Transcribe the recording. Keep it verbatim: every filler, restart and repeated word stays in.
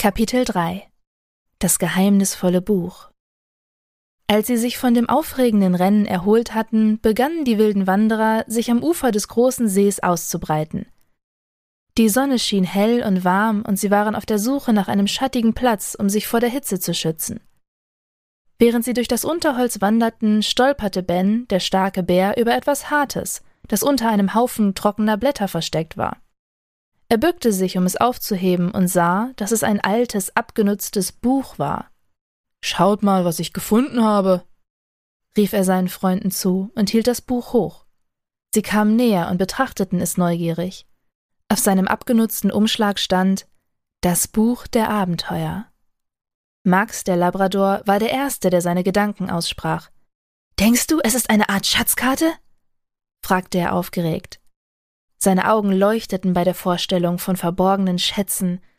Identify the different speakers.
Speaker 1: Kapitel drei. Das geheimnisvolle Buch. Als sie sich von dem aufregenden Rennen erholt hatten, begannen die wilden Wanderer, sich am Ufer des großen Sees auszubreiten. Die Sonne schien hell und warm, und sie waren auf der Suche nach einem schattigen Platz, um sich vor der Hitze zu schützen. Während sie durch das Unterholz wanderten, stolperte Ben, der starke Bär, über etwas Hartes, das unter einem Haufen trockener Blätter versteckt war. Er bückte sich, um es aufzuheben, und sah, dass es ein altes, abgenutztes Buch war. »Schaut mal, was ich gefunden habe«, rief er seinen Freunden zu und hielt das Buch hoch. Sie kamen näher und betrachteten es neugierig. Auf seinem abgenutzten Umschlag stand »Das Buch der Abenteuer«. Max, der Labrador, war der Erste, der seine Gedanken aussprach. »Denkst du, es ist eine Art Schatzkarte?« fragte er aufgeregt. Seine Augen leuchteten bei der Vorstellung von verborgenen Schätzen,